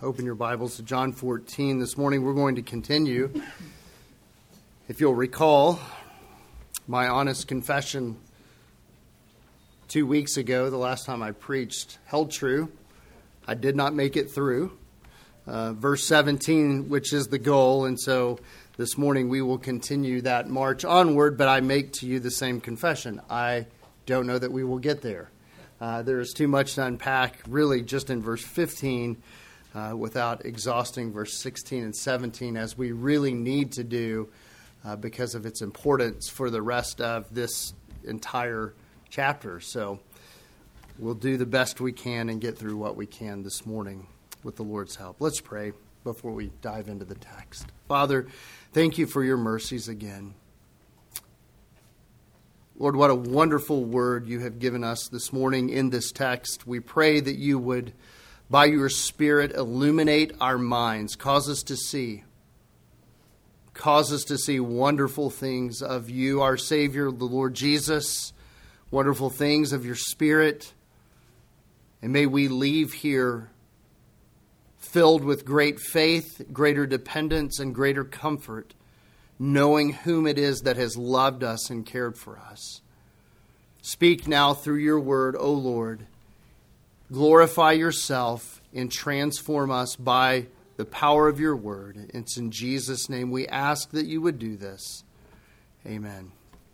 open your Bibles to John 14. This morning we're going to continue. If you'll recall, my honest confession 2 weeks ago, the last time I preached, held true. I did not make it through. Verse 17, which is the goal, and so this morning we will continue that march onward, but I make to you the same confession. I don't know that we will get there. There is too much to unpack, really, just in verse 15, without exhausting verse 16 and 17, as we really need to do because of its importance for the rest of this entire chapter. So we'll do the best we can and get through what we can this morning with the Lord's help. Let's pray before we dive into the text. Father, thank you for your mercies again. Lord, what a wonderful word you have given us this morning in this text. We pray that you would, by your Spirit, illuminate our minds, cause us to see wonderful things of you, our Savior, the Lord Jesus, wonderful things of your Spirit. And may we leave here filled with great faith, greater dependence, and greater comfort, knowing whom it is that has loved us and cared for us. Speak now through your word, O Lord. Glorify yourself and transform us by the power of your word. It's in Jesus' name we ask that you would do this. Amen.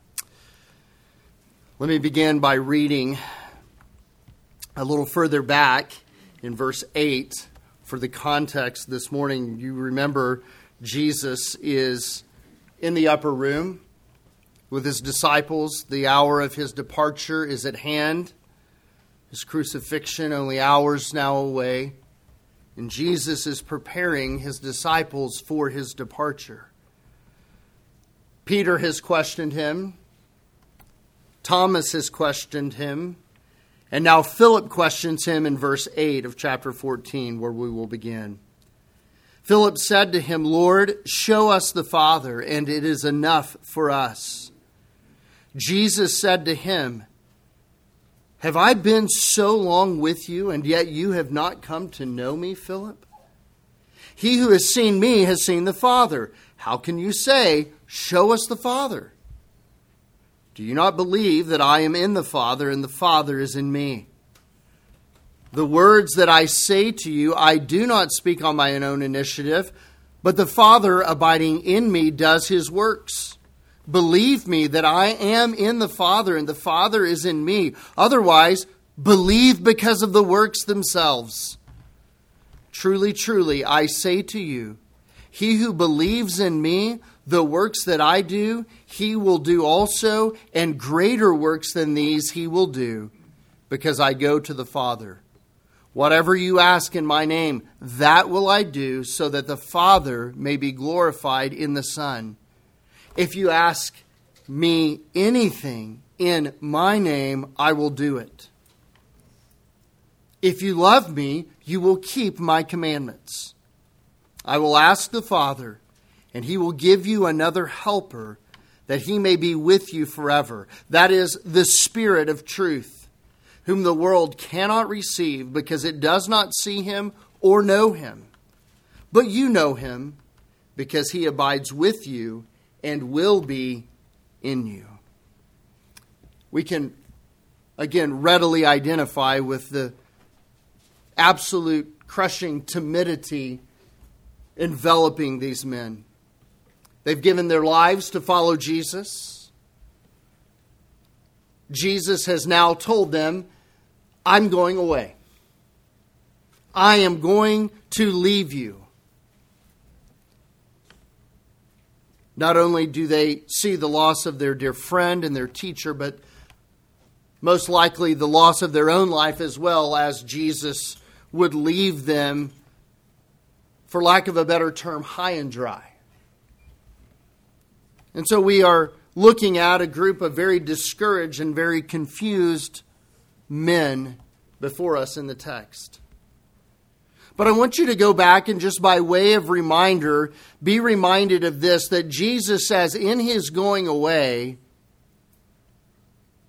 Let me begin by reading a little further back in verse 8 for the context this morning. You remember Jesus is in the upper room with his disciples. The hour of his departure is at hand. His crucifixion only hours now away. And Jesus is preparing his disciples for his departure. Peter has questioned him. Thomas has questioned him. And now Philip questions him in verse 8 of chapter 14, where we will begin. Philip said to him, Lord, show us the Father, and it is enough for us. Jesus said to him, have I been so long with you, and yet you have not come to know me, Philip? He who has seen me has seen the Father. How can you say, show us the Father? Do you not believe that I am in the Father, and the Father is in me? The words that I say to you, I do not speak on my own initiative, but the Father abiding in me does his works. Believe me that I am in the Father and the Father is in me. Otherwise, believe because of the works themselves. Truly, truly, I say to you, he who believes in me, the works that I do, he will do also, and greater works than these he will do, because I go to the Father. Whatever you ask in my name, that will I do, so that the Father may be glorified in the Son. If you ask me anything in my name, I will do it. If you love me, you will keep my commandments. I will ask the Father, and he will give you another helper, that he may be with you forever. That is the Spirit of truth, whom the world cannot receive because it does not see him or know him. But you know him because he abides with you and will be in you. We can, again, readily identify with the absolute crushing timidity enveloping these men. They've given their lives to follow Jesus. Jesus has now told them, I'm going away. I am going to leave you. Not only do they see the loss of their dear friend and their teacher, but most likely the loss of their own life as well, as Jesus would leave them, for lack of a better term, high and dry. And so we are looking at a group of very discouraged and very confused men before us in the text. But I want you to go back and just by way of reminder, be reminded of this, that Jesus says in his going away,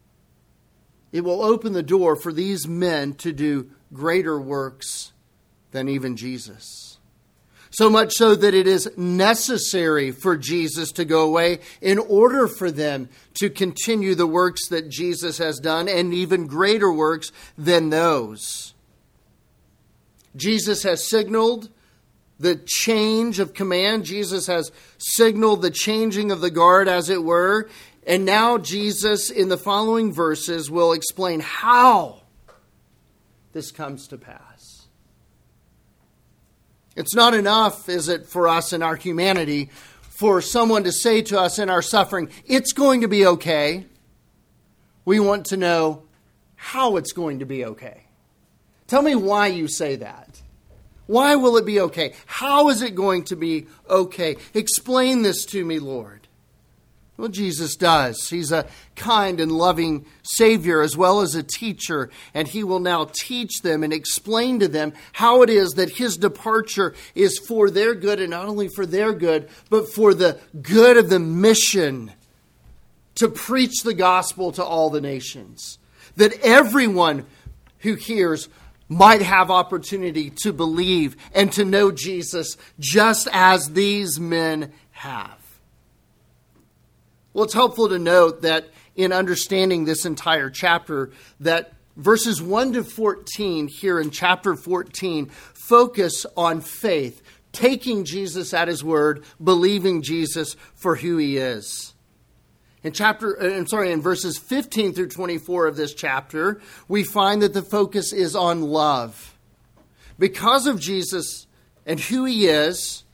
it will open the door for these men to do greater works than even Jesus. So much so that it is necessary for Jesus to go away in order for them to continue the works that Jesus has done, and even greater works than those. Jesus has signaled the change of command. Jesus has signaled the changing of the guard, as it were. And now Jesus, in the following verses, will explain how this comes to pass. It's not enough, is it, for us in our humanity, for someone to say to us in our suffering, it's going to be okay. We want to know how it's going to be okay. Tell me why you say that. Why will it be okay? How is it going to be okay? Explain this to me, Lord. Well, Jesus does. He's a kind and loving Savior as well as a teacher, and He will now teach them and explain to them how it is that His departure is for their good, and not only for their good, but for the good of the mission to preach the gospel to all the nations. That everyone who hears might have opportunity to believe and to know Jesus just as these men have. Well, it's helpful to note that in understanding this entire chapter, that verses 1 to 14 here in chapter 14 focus on faith, taking Jesus at His word, believing Jesus for who He is. In verses 15 through 24 of this chapter, we find that the focus is on love. Because of Jesus and who He is,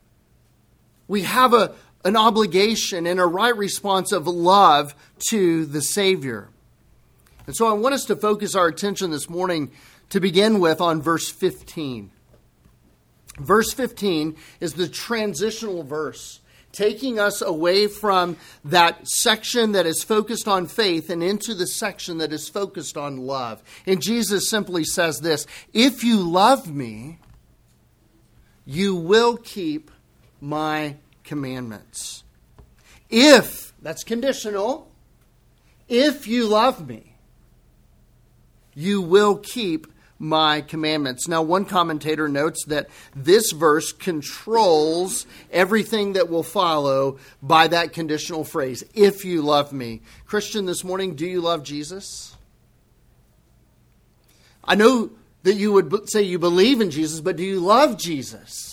we have an obligation and a right response of love to the Savior. And so I want us to focus our attention this morning to begin with on verse 15. Verse 15 is the transitional verse, taking us away from that section that is focused on faith and into the section that is focused on love. And Jesus simply says this, if you love me, you will keep my commandments. If, that's conditional, if you love me, you will keep my commandments. Now, one commentator notes that this verse controls everything that will follow by that conditional phrase, if you love me. Christian, this morning, do you love Jesus? I know that you would say you believe in Jesus, but do you love Jesus?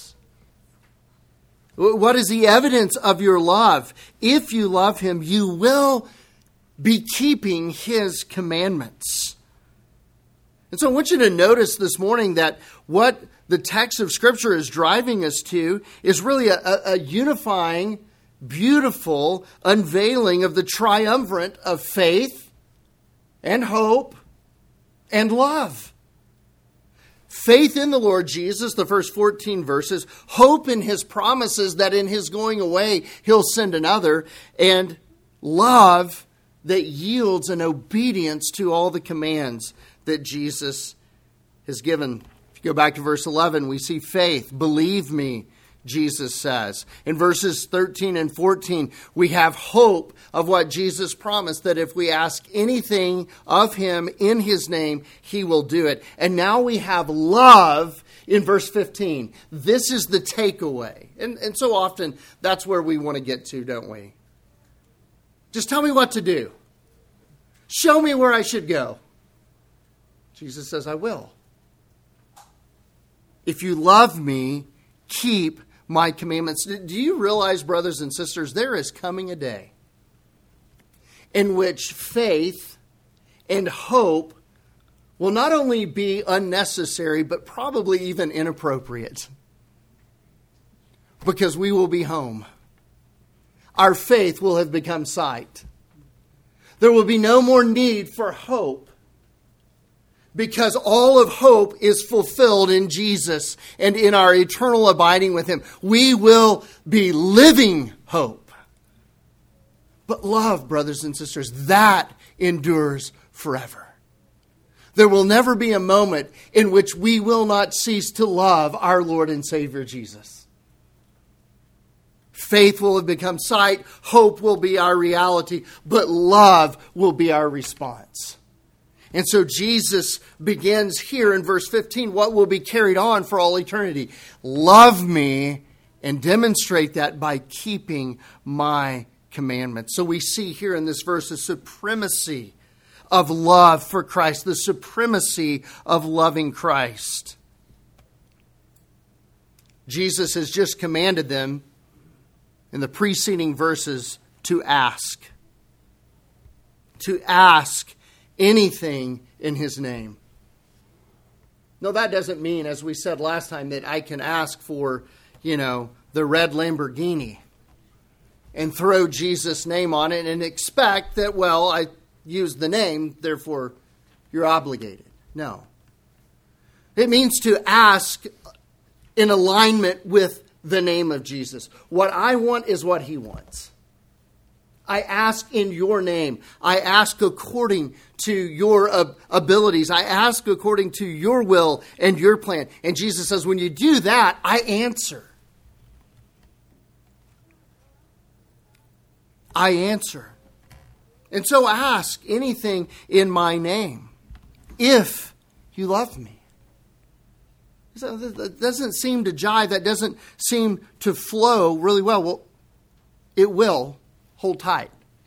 What is the evidence of your love? If you love Him, you will be keeping His commandments. And so I want you to notice this morning that what the text of Scripture is driving us to is really a unifying, beautiful unveiling of the triumvirate of faith and hope and love. Faith in the Lord Jesus, the first 14 verses, hope in His promises that in His going away He'll send another, and love that yields an obedience to all the commands that Jesus has given. If you go back to verse 11, we see faith. Believe me, Jesus says. In verses 13 and 14, we have hope of what Jesus promised, that if we ask anything of Him in His name, He will do it. And now we have love in verse 15. This is the takeaway. And so often, that's where we want to get to, don't we? Just tell me what to do. Show me where I should go. Jesus says, I will. If you love me, keep my commandments. Do you realize, brothers and sisters, there is coming a day in which faith and hope will not only be unnecessary, but probably even inappropriate. Because we will be home. Our faith will have become sight. There will be no more need for hope, because all of hope is fulfilled in Jesus and in our eternal abiding with Him. We will be living hope. But love, brothers and sisters, that endures forever. There will never be a moment in which we will not cease to love our Lord and Savior Jesus. Faith will have become sight, hope will be our reality, but love will be our response. And so Jesus begins here in verse 15 what will be carried on for all eternity. Love me and demonstrate that by keeping my commandments. So we see here in this verse the supremacy of love for Christ, the supremacy of loving Christ. Jesus has just commanded them in the preceding verses to ask. To ask anything in his name. No, that doesn't mean, as we said last time, that I can ask for, the red Lamborghini and throw Jesus' name on it and expect that, I used the name, therefore you're obligated. No. It means to ask in alignment with the name of Jesus. What I want is what he wants. I ask in your name. I ask according to your abilities. I ask according to your will and your plan. And Jesus says, when you do that, I answer. I answer. And so ask anything in my name, if you love me. That doesn't seem to jive. That doesn't seem to flow really well. Well, it will. Hold tight.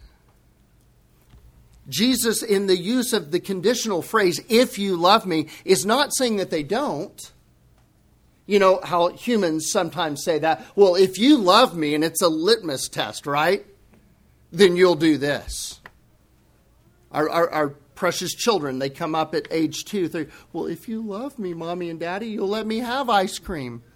Jesus, in the use of the conditional phrase, if you love me, is not saying that they don't. You know how humans sometimes say that. Well, if you love me, and it's a litmus test, right? Then you'll do this. Our precious children, they come up at age 2. They're, well, if you love me, Mommy and Daddy, you'll let me have ice cream.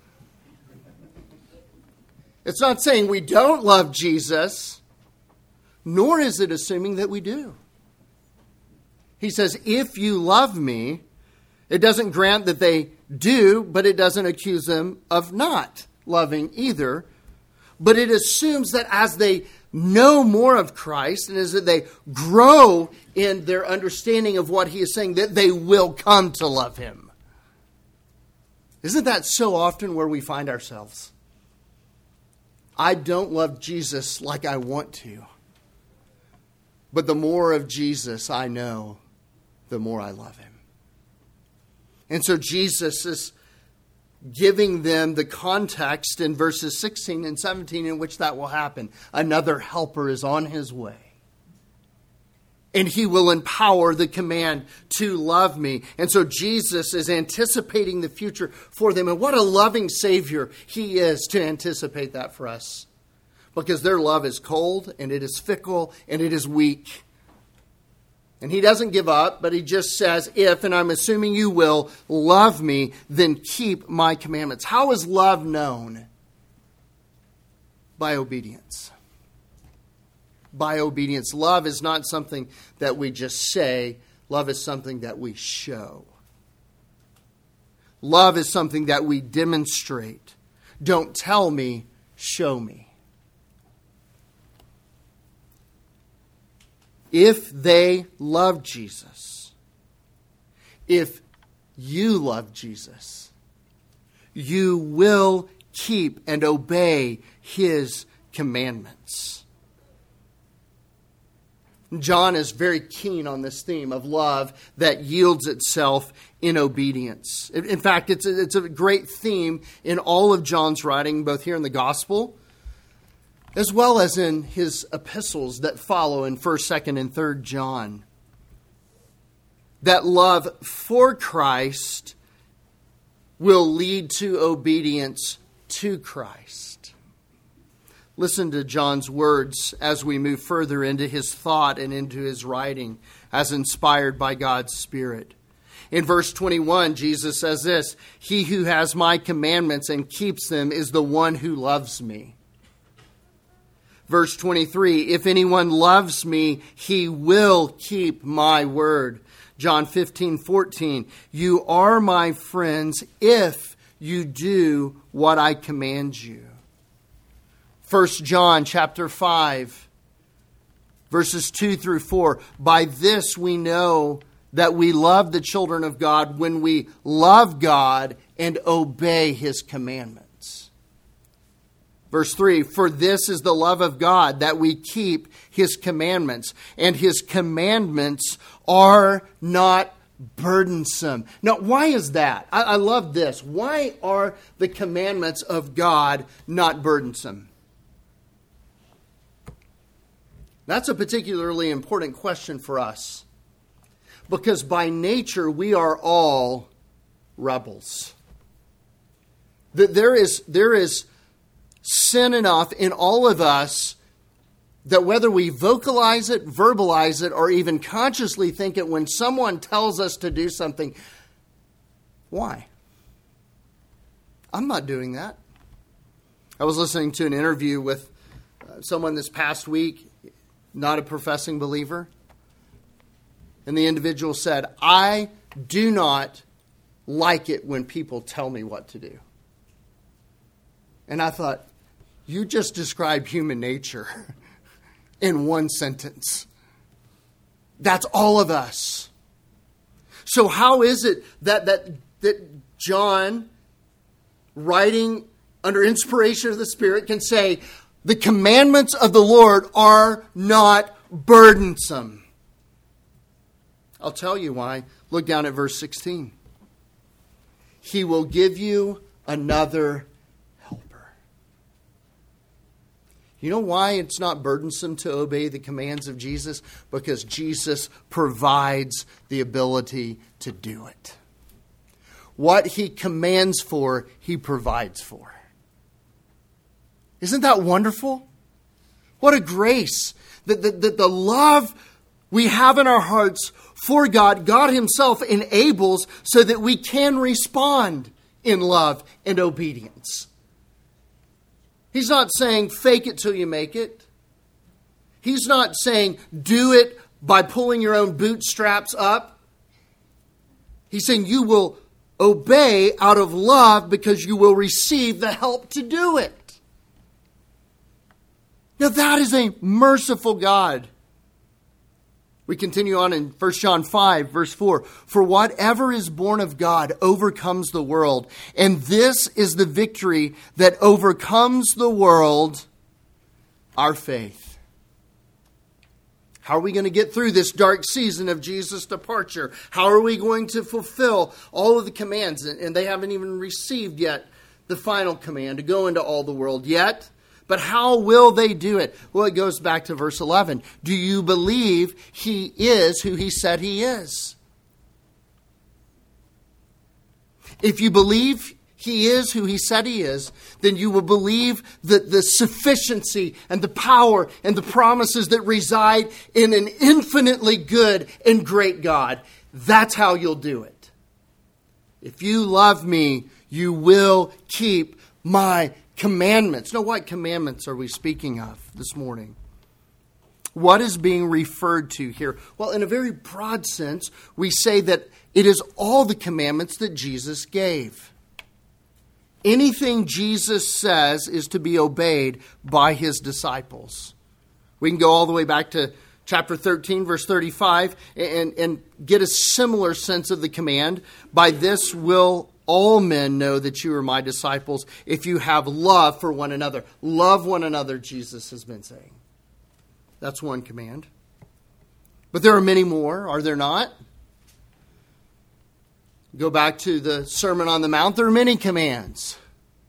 It's not saying we don't love Jesus, nor is it assuming that we do. He says, if you love me, it doesn't grant that they do, but it doesn't accuse them of not loving either. But it assumes that as they know more of Christ and as they grow in their understanding of what he is saying, that they will come to love him. Isn't that so often where we find ourselves? I don't love Jesus like I want to. But the more of Jesus I know, the more I love him. And so Jesus is giving them the context in verses 16 and 17 in which that will happen. Another helper is on his way. And he will empower the command to love me. And so Jesus is anticipating the future for them. And what a loving Savior he is to anticipate that for us. Because their love is cold and it is fickle and it is weak. And he doesn't give up, but he just says, if, and I'm assuming you will, love me, then keep my commandments. How is love known? By obedience. By obedience. Love is not something that we just say. Love is something that we show. Love is something that we demonstrate. Don't tell me, show me. If they love Jesus, if you love Jesus, you will keep and obey his commandments. John is very keen on this theme of love that yields itself in obedience. In fact, it's a great theme in all of John's writing, both here in the gospel as well as in his epistles that follow in 1st, 2nd, and 3rd John. That love for Christ will lead to obedience to Christ. Listen to John's words as we move further into his thought and into his writing as inspired by God's Spirit. In verse 21, Jesus says this, "He who has my commandments and keeps them is the one who loves me." Verse 23, "If anyone loves me, he will keep my word." John 15:14, "You are my friends if you do what I command you." 1 John chapter 5, verses 2 through 4, "By this we know that we love the children of God when we love God and obey his commandments." Verse 3, for this is the love of God, that we keep his commandments, and his commandments are not burdensome. Now, why is that? I love this. Why are the commandments of God not burdensome? That's a particularly important question for us, because by nature we are all rebels. There is sin enough in all of us that whether we vocalize it, verbalize it, or even consciously think it, when someone tells us to do something, why? I'm not doing that. I was listening to an interview with someone this past week, not a professing believer, and the individual said, I do not like it when people tell me what to do. And I thought, you just described human nature in one sentence. That's all of us. So how is it that John, writing under inspiration of the Spirit, can say, the commandments of the Lord are not burdensome? I'll tell you why. Look down at verse 16. He will give you another helper. You know why it's not burdensome to obey the commands of Jesus? Because Jesus provides the ability to do it. What he commands for, he provides for. Isn't that wonderful? What a grace that the love we have in our hearts for God, God himself enables so that we can respond in love and obedience. He's not saying fake it till you make it. He's not saying do it by pulling your own bootstraps up. He's saying you will obey out of love because you will receive the help to do it. Now that is a merciful God. We continue on in 1 John 5, verse 4. For whatever is born of God overcomes the world. And this is the victory that overcomes the world, our faith. How are we going to get through this dark season of Jesus' departure? How are we going to fulfill all of the commands? And they haven't even received yet the final command to go into all the world yet. But how will they do it? Well, it goes back to verse 11. Do you believe he is who he said he is? If you believe he is who he said he is, then you will believe that the sufficiency and the power and the promises that reside in an infinitely good and great God. That's how you'll do it. If you love me, you will keep my commandments. Now, what commandments are we speaking of this morning? What is being referred to here? Well, in a very broad sense, we say that it is all the commandments that Jesus gave. Anything Jesus says is to be obeyed by his disciples. We can go all the way back to chapter 13, verse 35, and get a similar sense of the command. By this will all men know that you are my disciples if you have love for one another. Love one another, Jesus has been saying. That's one command. But there are many more, are there not? Go back to the Sermon on the Mount. There are many commands.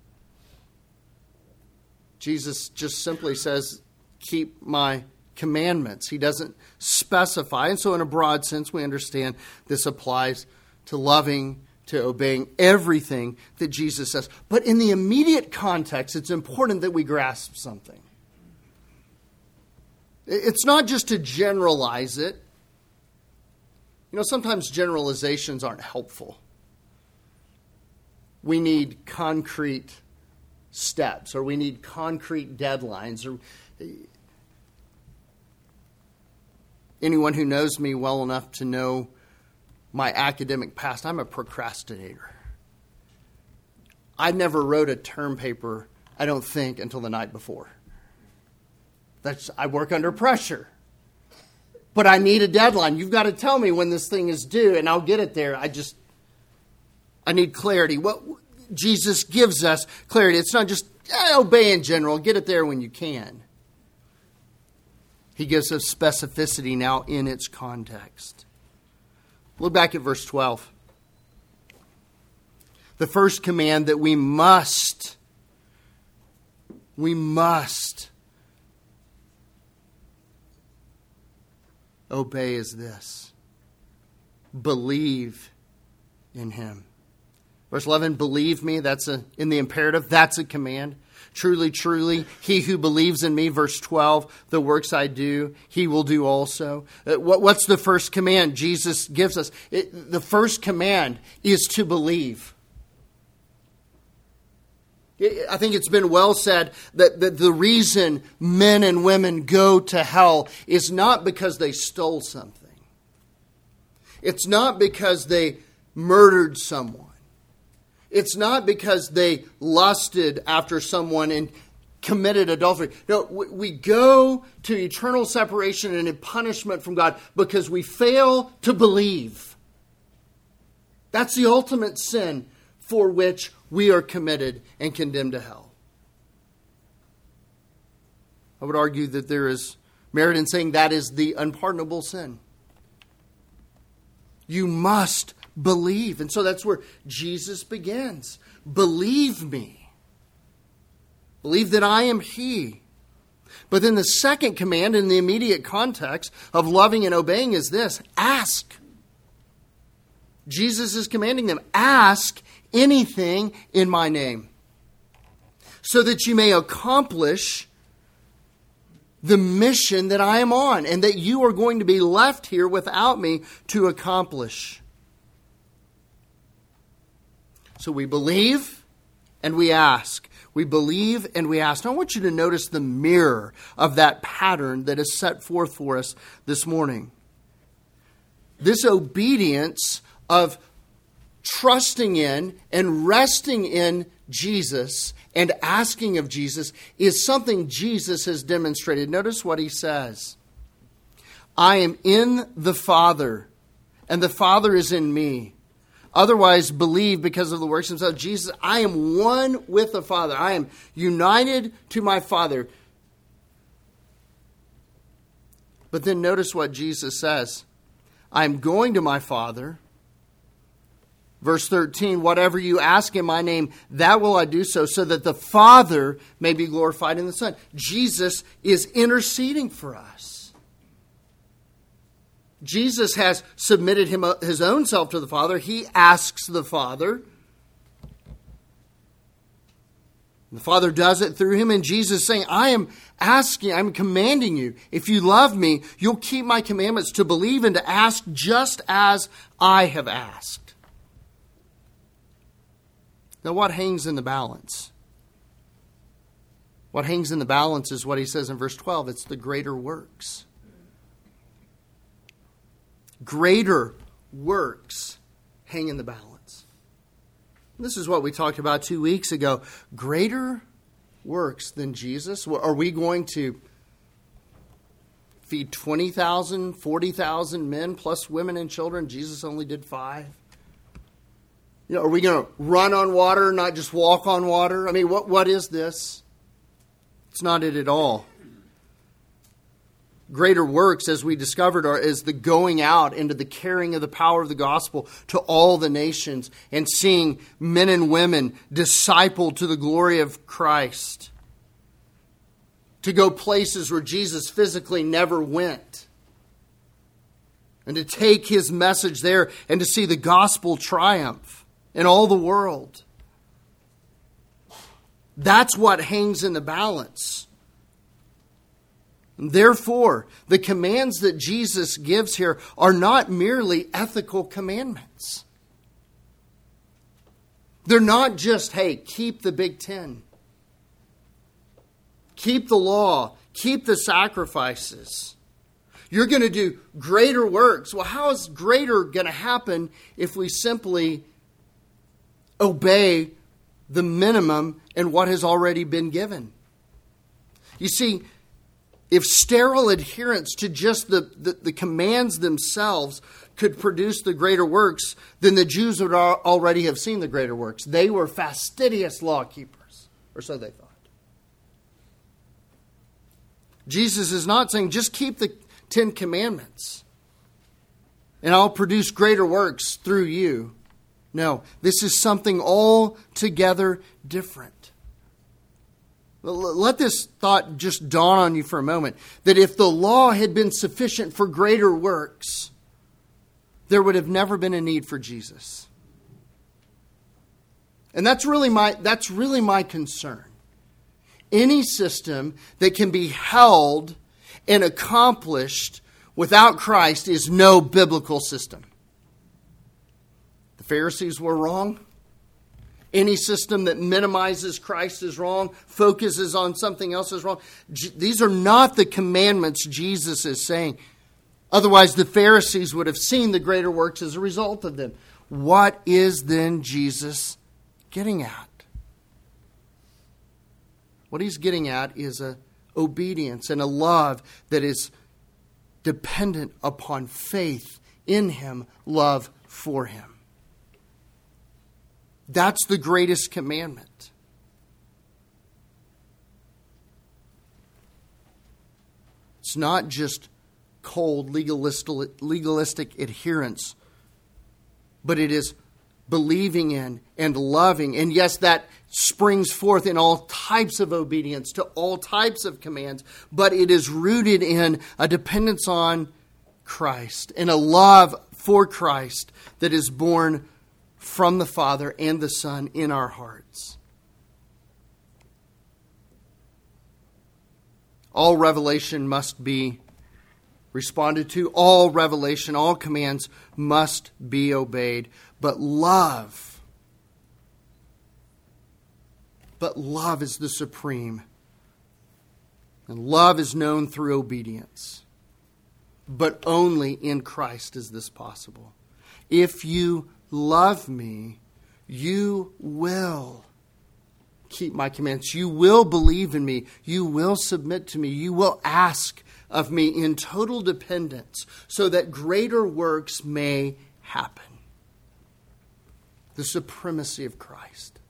Jesus just simply says, keep my commandments. He doesn't specify. And so in a broad sense, we understand this applies to loving, to obeying everything that Jesus says. But in the immediate context, it's important that we grasp something. It's not just to generalize it. You know, sometimes generalizations aren't helpful. We need concrete steps, or we need concrete deadlines. Or anyone who knows me well enough to know my academic past, I'm a procrastinator. I never wrote a term paper, I don't think, until the night before. I work under pressure. But I need a deadline. You've got to tell me when this thing is due, and I'll get it there. I need clarity. Jesus gives us clarity. It's not just obey in general, get it there when you can. He gives us specificity now in its context. Look back at verse 12. The first command that we must obey is this: believe in him. Verse 11, believe me, in the imperative, that's a command. Truly, truly, he who believes in me, verse 12, the works I do, he will do also. What's the first command Jesus gives us? The first command is to believe. I think it's been well said that the reason men and women go to hell is not because they stole something. It's not because they murdered someone. It's not because they lusted after someone and committed adultery. No, we go to eternal separation and punishment from God because we fail to believe. That's the ultimate sin for which we are committed and condemned to hell. I would argue that there is merit in saying that is the unpardonable sin. You must believe. And so that's where Jesus begins. Believe me. Believe that I am he. But then the second command in the immediate context of loving and obeying is this: ask. Jesus is commanding them, ask anything in my name, so that you may accomplish the mission that I am on, and that you are going to be left here without me to accomplish. So we believe and we ask. We believe and we ask. Now I want you to notice the mirror of that pattern that is set forth for us this morning. This obedience of trusting in and resting in Jesus and asking of Jesus is something Jesus has demonstrated. Notice what he says. I am in the Father, and the Father is in me. Otherwise, believe because of the works himself. Jesus, I am one with the Father. I am united to my Father. But then notice what Jesus says. I am going to my Father. Verse 13, whatever you ask in my name, that will I do so that the Father may be glorified in the Son. Jesus is interceding for us. Jesus has submitted his own self to the Father. He asks the Father. The Father does it through him. And Jesus is saying, I am asking, I'm commanding you. If you love me, you'll keep my commandments to believe and to ask just as I have asked. Now, what hangs in the balance? What hangs in the balance is what he says in verse 12. It's the greater works. Greater works hang in the balance. This is what we talked about 2 weeks ago. Greater works than Jesus? Are we going to feed 20,000, 40,000 men plus women and children? Jesus only did 5. Are we going to run on water, not just walk on water? I mean, what is this? It's not it at all. Greater works, as we discovered, is the going out into the carrying of the power of the gospel to all the nations and seeing men and women discipled to the glory of Christ. To go places where Jesus physically never went. And to take his message there and to see the gospel triumph in all the world. That's what hangs in the balance. Therefore, the commands that Jesus gives here are not merely ethical commandments. They're not just, hey, keep the Big Ten. Keep the law. Keep the sacrifices. You're going to do greater works. Well, how is greater going to happen if we simply obey the minimum and what has already been given? You see, if sterile adherence to just the commands themselves could produce the greater works, then the Jews would already have seen the greater works. They were fastidious law keepers, or so they thought. Jesus is not saying, just keep the 10 Commandments and I'll produce greater works through you. No, this is something altogether different. Let this thought just dawn on you for a moment, that if the law had been sufficient for greater works, there would have never been a need for Jesus. And that's really my concern. Any system that can be held and accomplished without Christ is no biblical system. The Pharisees were wrong. Any system that minimizes Christ is wrong, focuses on something else is wrong. These are not the commandments Jesus is saying. Otherwise, the Pharisees would have seen the greater works as a result of them. What is then Jesus getting at? What he's getting at is a obedience and a love that is dependent upon faith in him, love for him. That's the greatest commandment. It's not just cold legalistic adherence, but it is believing in and loving. And yes, that springs forth in all types of obedience to all types of commands, but it is rooted in a dependence on Christ and a love for Christ that is born from the Father and the Son in our hearts. All revelation must be responded to. All revelation, all commands must be obeyed. But love is the supreme. And love is known through obedience. But only in Christ is this possible. If you love me, you will keep my commands. You will believe in me. You will submit to me. You will ask of me in total dependence so that greater works may happen. The supremacy of Christ.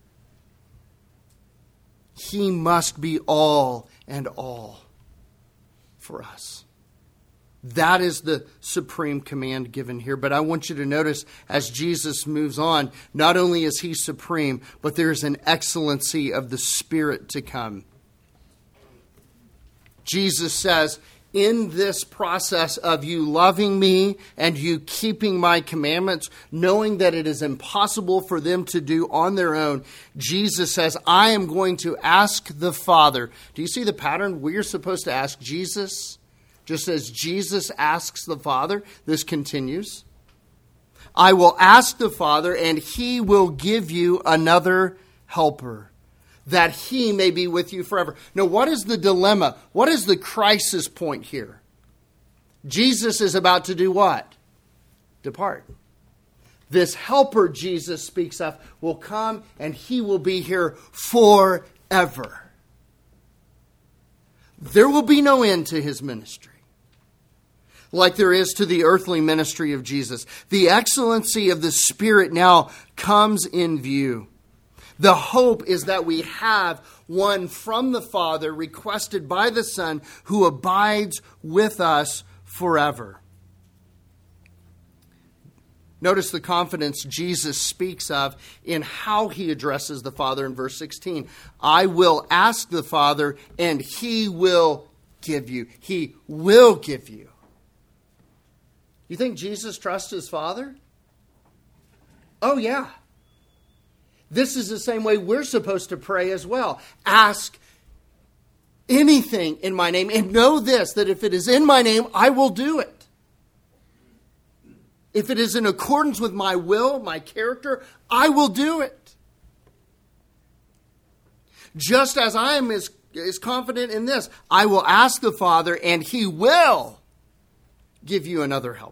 He must be all and all for us. That is the supreme command given here. But I want you to notice as Jesus moves on, not only is he supreme, but there's an excellency of the Spirit to come. Jesus says, in this process of you loving me and you keeping my commandments, knowing that it is impossible for them to do on their own, Jesus says, I am going to ask the Father. Do you see the pattern? We're supposed to ask Jesus. Just as Jesus asks the Father, this continues. I will ask the Father, and he will give you another helper, that he may be with you forever. Now, what is the dilemma? What is the crisis point here? Jesus is about to do what? Depart. This helper Jesus speaks of will come, and he will be here forever. There will be no end to his ministry, like there is to the earthly ministry of Jesus. The excellency of the Spirit now comes in view. The hope is that we have one from the Father, requested by the Son, who abides with us forever. Notice the confidence Jesus speaks of in how he addresses the Father in verse 16. I will ask the Father, and he will give you. He will give you. You think Jesus trusts his Father? Oh, yeah. This is the same way we're supposed to pray as well. Ask anything in my name, and know this, that if it is in my name, I will do it. If it is in accordance with my will, my character, I will do it. Just as I am as confident in this, I will ask the Father, and he will give you another helper.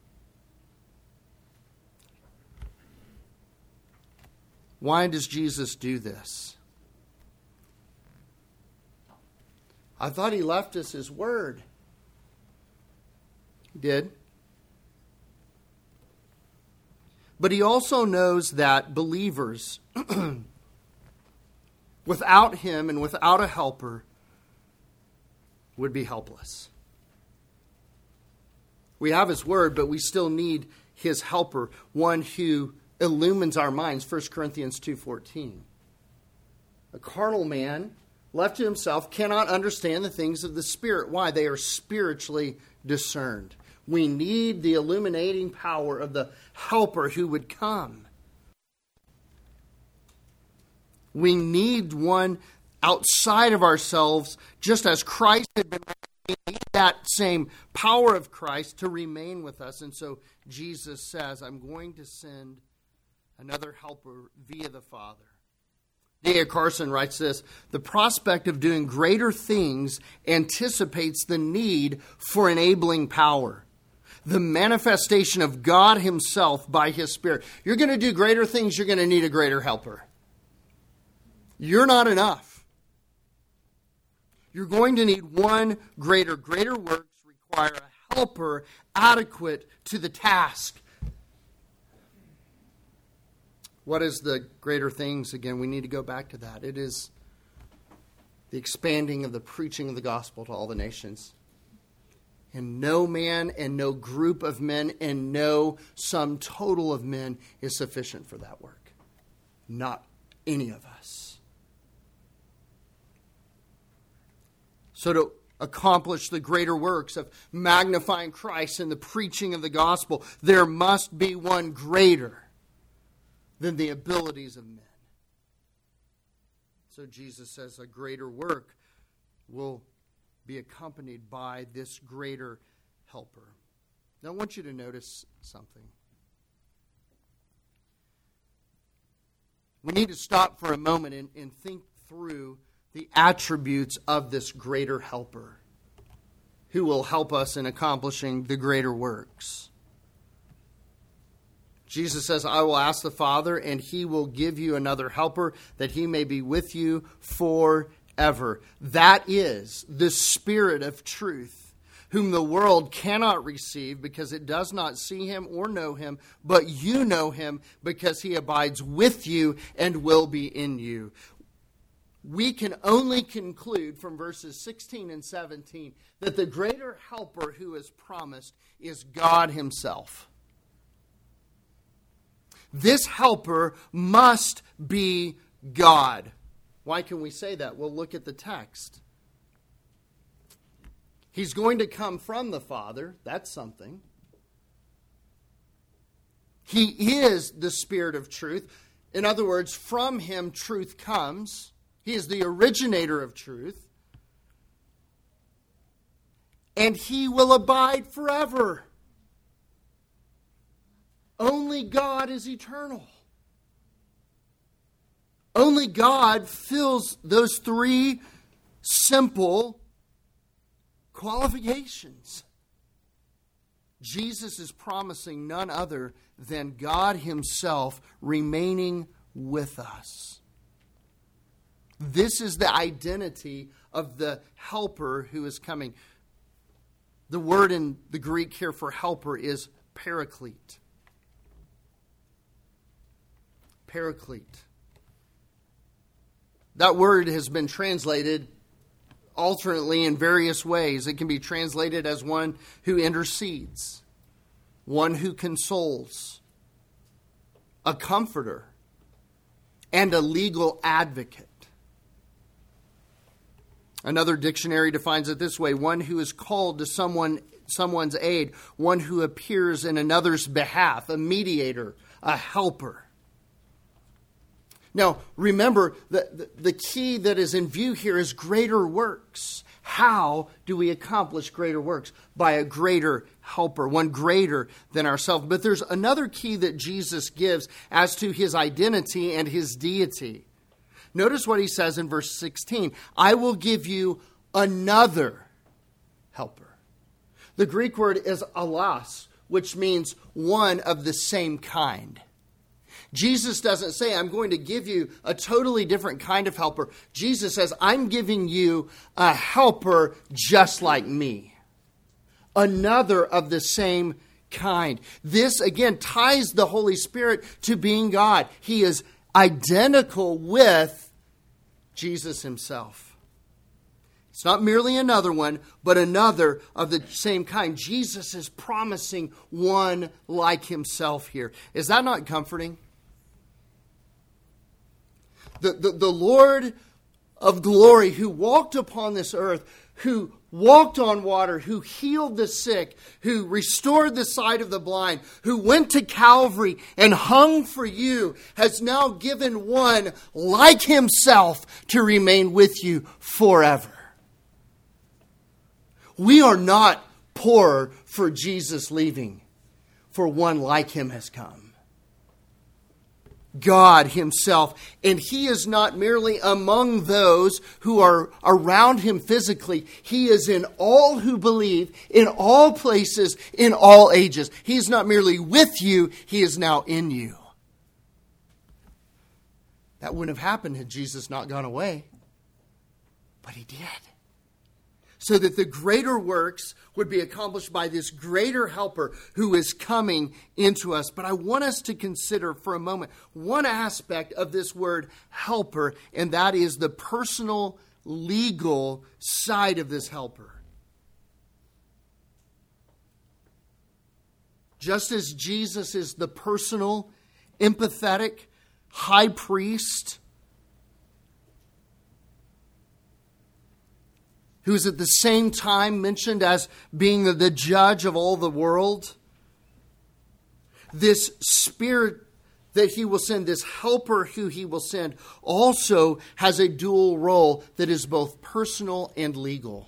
Why does Jesus do this? I thought he left us his word. He did. But he also knows that believers, without him and without a helper, would be helpless. We have his word, but we still need his helper, one who illumines our minds. 1 Corinthians 2:14. A carnal man, left to himself, cannot understand the things of the Spirit. Why? They are spiritually discerned. We need the illuminating power of the helper who would come. We need one outside of ourselves, just as Christ had been. We need that same power of Christ to remain with us. And so Jesus says, I'm going to send another helper via the Father. D.A. Carson writes this: the prospect of doing greater things anticipates the need for enabling power. The manifestation of God himself by his Spirit. You're going to do greater things, you're going to need a greater helper. You're not enough. You're going to need one greater. Greater works require a helper adequate to the task. What is the greater things? Again, we need to go back to that. It is the expanding of the preaching of the gospel to all the nations. And no man and no group of men and no sum total of men is sufficient for that work. Not any of us. So to accomplish the greater works of magnifying Christ and the preaching of the gospel, there must be one greater than the abilities of men. So Jesus says a greater work will be accompanied by this greater helper. Now I want you to notice something. We need to stop for a moment and think through the attributes of this greater helper who will help us in accomplishing the greater works. Jesus says, I will ask the Father, and he will give you another helper, that he may be with you forever. That is the Spirit of truth, whom the world cannot receive because it does not see him or know him, but you know him because he abides with you and will be in you. We can only conclude from verses 16 and 17 that the greater helper who is promised is God himself. This helper must be God. Why can we say that? Well, look at the text. He's going to come from the Father. That's something. He is the Spirit of truth. In other words, from him truth comes. He is the originator of truth. And he will abide forever. Only God is eternal. Only God fills those three simple qualifications. Jesus is promising none other than God himself remaining with us. This is the identity of the helper who is coming. The word in the Greek here for helper is paraclete. Paraclete. That word has been translated alternately in various ways. It can be translated as one who intercedes, one who consoles, a comforter, and a legal advocate. Another dictionary defines it this way: one who is called to someone's aid, one who appears in another's behalf, a mediator, a helper. Now, remember, the key that is in view here is greater works. How do we accomplish greater works? By a greater helper, one greater than ourselves. But there's another key that Jesus gives as to his identity and his deity. Notice what he says in verse 16. I will give you another helper. The Greek word is allos, which means one of the same kind. Jesus doesn't say, I'm going to give you a totally different kind of helper. Jesus says, I'm giving you a helper just like me. Another of the same kind. This, again, ties the Holy Spirit to being God. He is identical with Jesus himself. It's not merely another one, but another of the same kind. Jesus is promising one like himself here. Is that not comforting? The Lord of glory who walked upon this earth, who walked on water, who healed the sick, who restored the sight of the blind, who went to Calvary and hung for you, has now given one like himself to remain with you forever. We are not poor for Jesus leaving, for one like him has come. God himself. And he is not merely among those who are around him physically. He is in all who believe, in all places, in all ages. He is not merely with you, he is now in you. That wouldn't have happened had Jesus not gone away. But he did. So that the greater works would be accomplished by this greater helper who is coming into us. But I want us to consider for a moment one aspect of this word helper, and that is the personal, legal side of this helper. Just as Jesus is the personal, empathetic high priest, who is at the same time mentioned as being the judge of all the world. This Spirit that he will send, this helper who he will send, also has a dual role that is both personal and legal.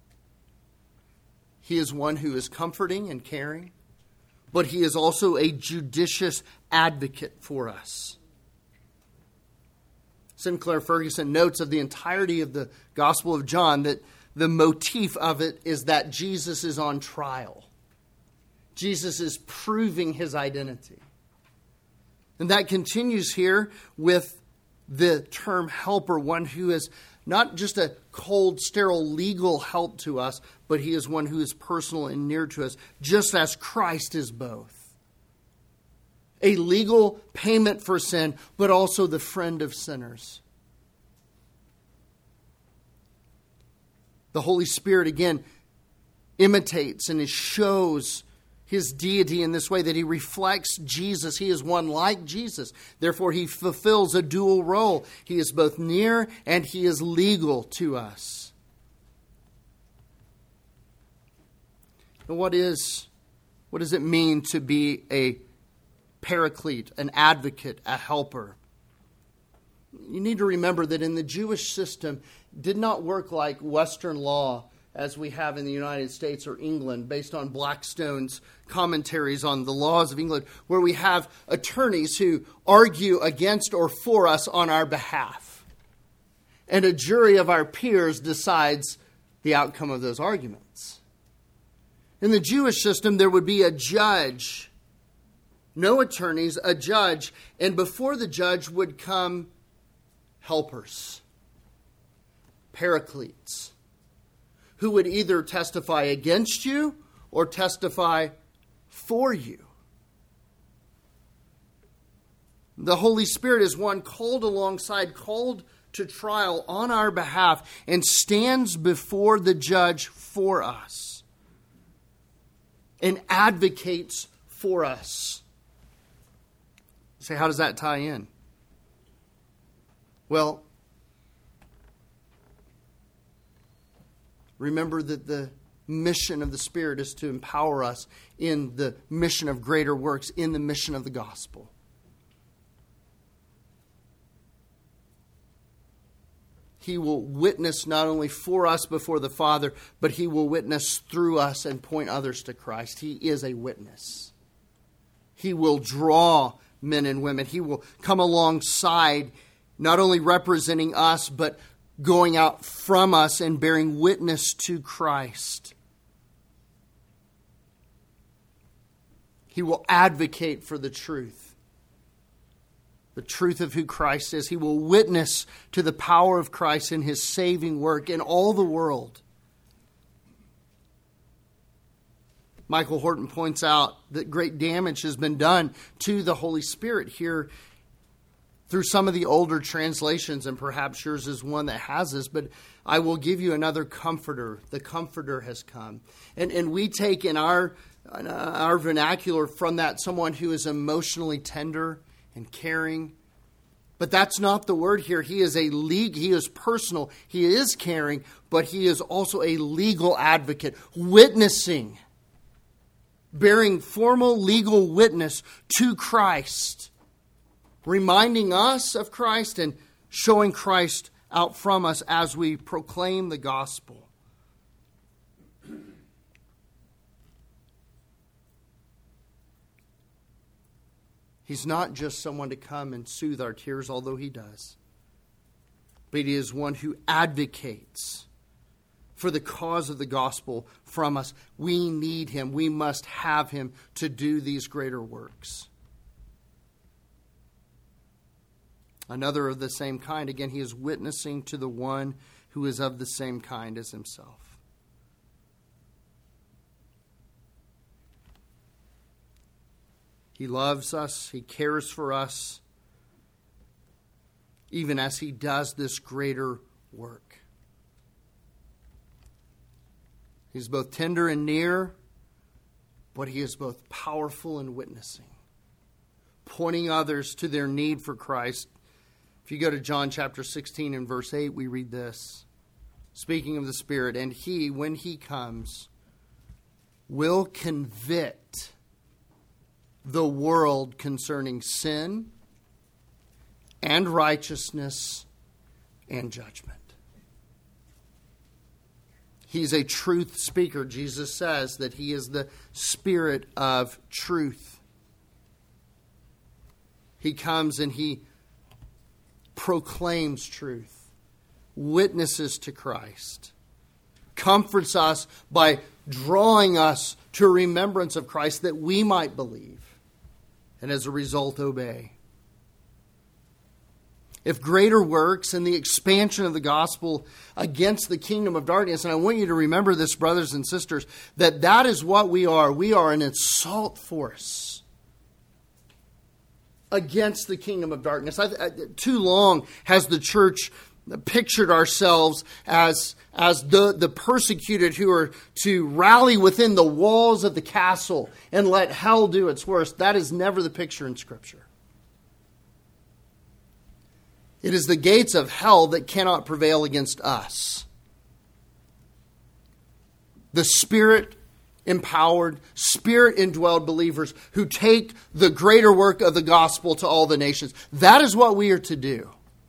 He is one who is comforting and caring, but he is also a judicious advocate for us. Sinclair Ferguson notes of the entirety of the Gospel of John that the motif of it is that Jesus is on trial. Jesus is proving his identity. And that continues here with the term helper, one who is not just a cold, sterile, legal help to us, but he is one who is personal and near to us, just as Christ is both. A legal payment for sin, but also the friend of sinners. The Holy Spirit, again, imitates and shows his deity in this way, that he reflects Jesus. He is one like Jesus. Therefore, he fulfills a dual role. He is both near and he is legal to us. And what does it mean to be a paraclete, an advocate, a helper? You need to remember that in the Jewish system, did not work like Western law as we have in the United States or England, based on Blackstone's commentaries on the laws of England, where we have attorneys who argue against or for us on our behalf. And a jury of our peers decides the outcome of those arguments. In the Jewish system, there would be a judge, no attorneys, a judge, and before the judge would come helpers, paracletes, who would either testify against you or testify for you. The Holy Spirit is one called alongside, called to trial on our behalf, and stands before the judge for us and advocates for us. You say, how does that tie in? Well, remember that the mission of the Spirit is to empower us in the mission of greater works, in the mission of the gospel. He will witness not only for us before the Father, but he will witness through us and point others to Christ. He is a witness. He will draw men and women. He will come alongside, not only representing us, but going out from us and bearing witness to Christ. He will advocate for the truth of who Christ is. He will witness to the power of Christ in his saving work in all the world. Michael Horton points out that great damage has been done to the Holy Spirit here through some of the older translations, and perhaps yours is one that has this, but I will give you another comforter. The comforter has come. And we take in our vernacular from that someone who is emotionally tender and caring. But that's not the word here. He is personal, he is caring, but he is also a legal advocate, witnessing, bearing formal legal witness to Christ, reminding us of Christ and showing Christ out from us as we proclaim the gospel. He's not just someone to come and soothe our tears, although he does. But he is one who advocates for the cause of the gospel from us. We need him. We must have him to do these greater works. Another of the same kind. Again, he is witnessing to the one who is of the same kind as himself. He loves us. He cares for us, even as he does this greater work. He's both tender and near, but he is both powerful and witnessing, pointing others to their need for Christ. If you go to John chapter 16 and verse 8, we read this. Speaking of the Spirit, and he, when he comes, will convict the world concerning sin and righteousness and judgment. He's a truth speaker. Jesus says that he is the Spirit of truth. He comes and he proclaims truth, witnesses to Christ, comforts us by drawing us to a remembrance of Christ that we might believe, and as a result obey. If greater works and the expansion of the gospel against the kingdom of darkness, and I want you to remember this, brothers and sisters, that is what we are. We are an assault force against the kingdom of darkness. Too long has the church pictured ourselves as the persecuted who are to rally within the walls of the castle and let hell do its worst. That is never the picture in Scripture. It is the gates of hell that cannot prevail against us. The Spirit-empowered, Spirit-indwelled believers who take the greater work of the gospel to all the nations. That is what we are to do.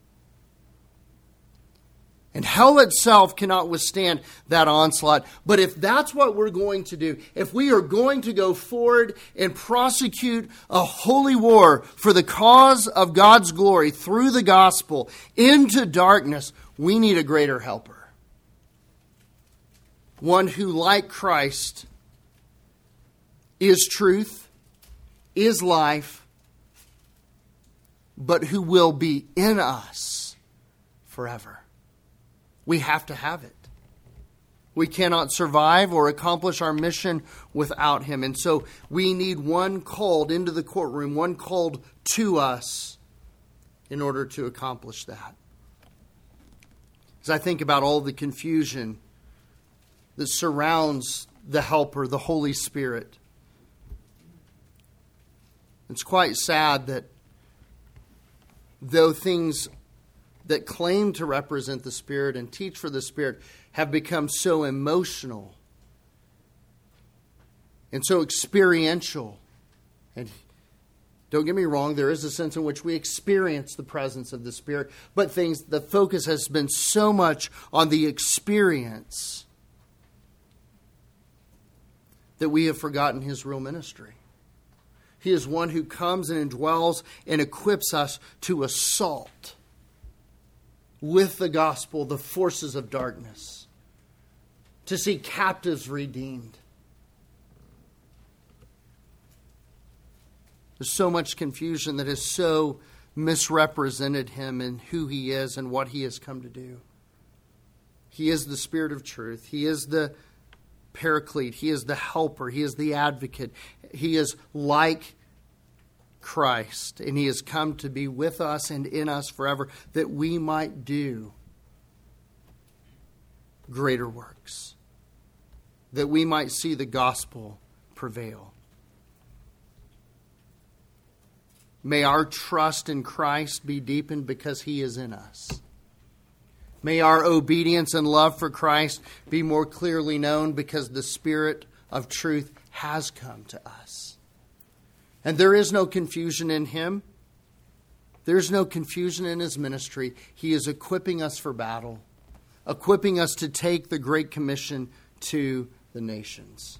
And hell itself cannot withstand that onslaught. But if that's what we're going to do, if we are going to go forward and prosecute a holy war for the cause of God's glory through the gospel into darkness, we need a greater helper. One who, like Christ, is truth, is life, but who will be in us forever. We have to have it. We cannot survive or accomplish our mission without him. And so we need one called into the courtroom, one called to us in order to accomplish that. As I think about all the confusion that surrounds the Helper, the Holy Spirit, it's quite sad that though things that claim to represent the Spirit and teach for the Spirit have become so emotional and so experiential. And don't get me wrong, there is a sense in which we experience the presence of the Spirit, but the focus has been so much on the experience that we have forgotten his real ministry. He is one who comes and indwells and equips us to assault with the gospel the forces of darkness, to see captives redeemed. There's so much confusion that has so misrepresented him and who he is and what he has come to do. He is the Spirit of truth. He is the paraclete. He is the helper. He is the advocate. He is like Christ, and he has come to be with us and in us forever, that we might do greater works, that we might see the gospel prevail. May our trust in Christ be deepened because he is in us. May our obedience and love for Christ be more clearly known because the Spirit of truth has come to us. And there is no confusion in him. There's no confusion in his ministry. He is equipping us for battle, equipping us to take the Great Commission to the nations.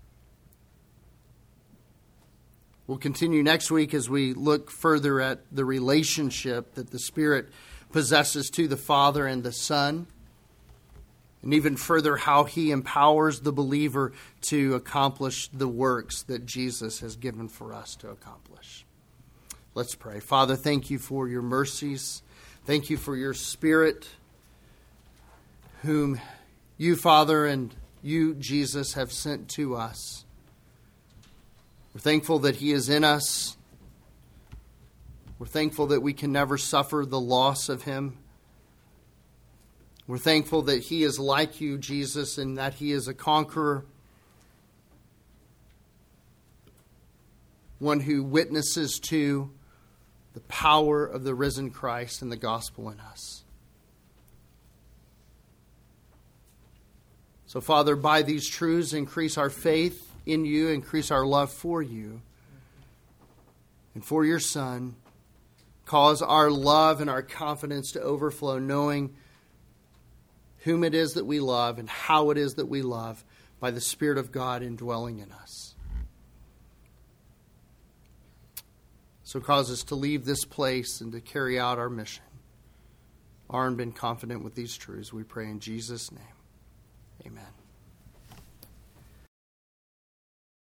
We'll continue next week as we look further at the relationship that the Spirit possesses to the Father and the Son, and even further how he empowers the believer to accomplish the works that Jesus has given for us to accomplish. Let's pray. Father, thank you for your mercies. Thank you for your Spirit, whom you, Father, and you, Jesus, have sent to us. We're thankful that he is in us. We're thankful that we can never suffer the loss of him. We're thankful that he is like you, Jesus, and that he is a conqueror, one who witnesses to the power of the risen Christ and the gospel in us. So, Father, by these truths, increase our faith in you, increase our love for you and for your Son. Cause our love and our confidence to overflow, knowing whom it is that we love and how it is that we love by the Spirit of God indwelling in us. So cause us to leave this place and to carry out our mission. Armed and confident with these truths, we pray in Jesus' name. Amen.